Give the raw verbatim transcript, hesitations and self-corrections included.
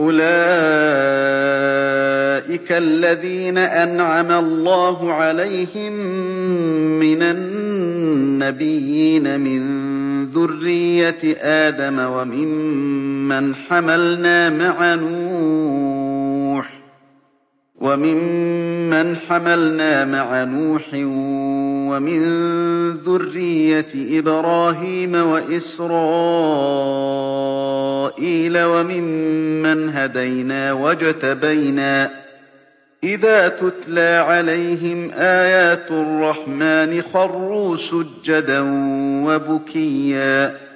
أولئك الذين أنعم الله عليهم من النبيين من ذرية آدم وممن حملنا مع نوح وممن حملنا مع نوح ومن ذرية إبراهيم وإسرائيل وممن هدينا واجتبينا إذا تتلى عليهم آيات الرحمن خروا سجدا وبكيا